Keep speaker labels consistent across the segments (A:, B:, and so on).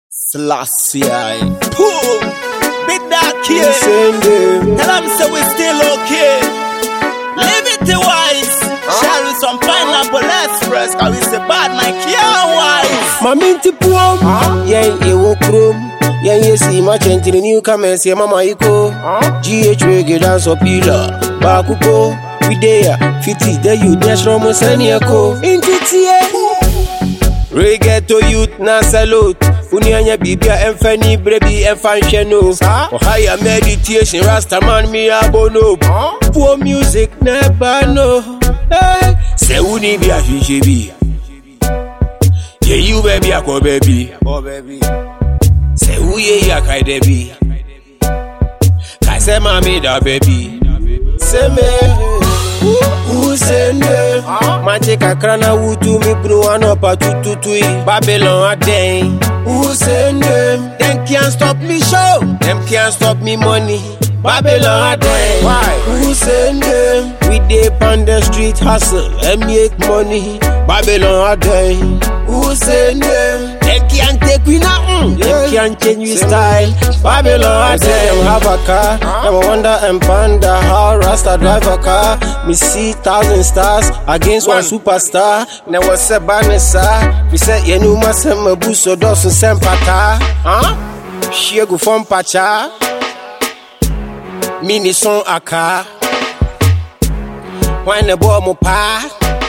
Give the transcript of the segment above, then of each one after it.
A: Selassie, boom, big dark here. Tell them so we still okay. Leave it to wise. Share with some pineapple express. Cause we say bad man can't wise.
B: Maminti poem, yeah, you walk room. Yeah, you see my change to the newcomers. Yeah, mama, you go. GH reggae dance or pillar. Bakuko, we there. 50, there you dash from a seniako. Into reggae to youth, na salute. Unyanya bibia enfani brebi enfansheno. Ohaya meditation, rasta man mi abono. Poor music never know. Hey, say uni bi a hijibi. Yeah, you baby a ko baby. Say uye ya kai debi. Kai say mami da baby. Say me. Who send them? Magic a crana who do me bro and up a tutui Babylon a day. Who send them? Them can't stop me show. Them can't stop me money. Babylon a day. Why? Who send them? We dip on the street hustle and make money. Babylon a day. Who send them? Them can't take we nothing. Them can't change we style. Babylon a day. Them have a car. Them wonder and ponder how Rasta drive a car. Me see 1,000 stars against one superstar. Now what's a banessa? We said you know my son my boost so doesn't send pata. Huh? She go from pacha. Mini son aka. When the boy mo pa.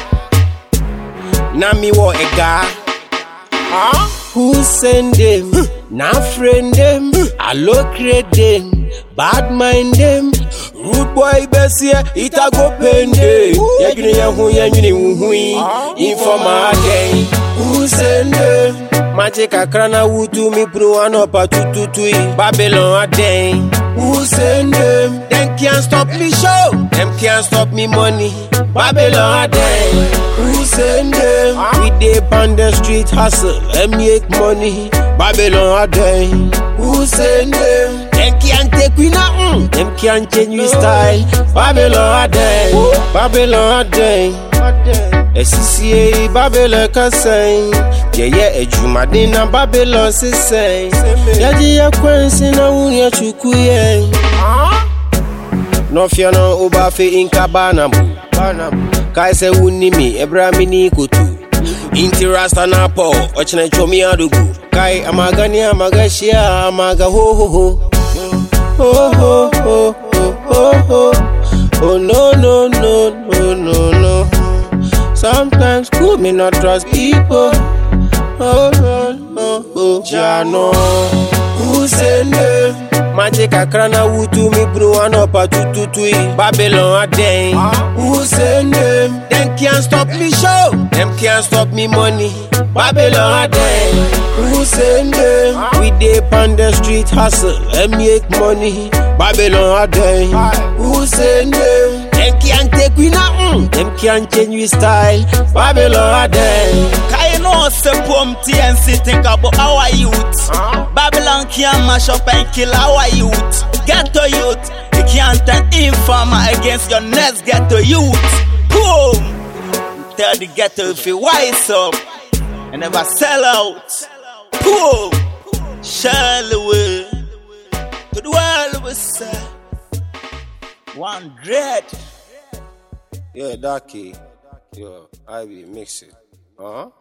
B: Na me wo ega. Huh? Who send them? Na friend them. I locate them. Bad mind them. Rude boy Bessie, it a go pende. Yagini yahu yagini wuhui. Informa again. Who send them? Magic a crana who do me bro and up a tutui Babylon a day. Who send them? Them can't stop me show. Them can't stop me money. Babylon a day. Who send them? We dip on the street hustle and make money. Babylon a day. Who send them? Them can't take we nothing. Them can't change we style. Babylon a day. Babylon a day. SCCA Babylon can say. Yeah, Jumadina Babylon say. Yaji ya kwensi na unya chukuye. No fear no obafe inka banabu. Kai se unimi ebramini kutu. Inti rasta na po ochne chomi adugu. Kai amagani amagashia amaga ho ho ho. Oh ho ho ho ho ho. Oh no no no no no no. Sometimes cool me not trust people. Oh no no oh Jano. Who send them? Magic a crana who do me bro and up a tutui Babylon a day. Who send them? Them can't stop me show. Them can't stop me money. Babylon a day. Who send them? We dip on the street hustle and make money. Babylon a day. Who send them? Them can't take we nothing. Them can't change we style. Babylon a day.
A: Can you know say poem TNC think about our youth? Babylon can't mash up and kill our youth. Ghetto youth, you can't turn informer against your next ghetto youth. Boom! Tell the ghetto if you wise up and never sell out. Boom! Share the way to the world we say 100.
B: Yeah, that key. Yo, I be mix it.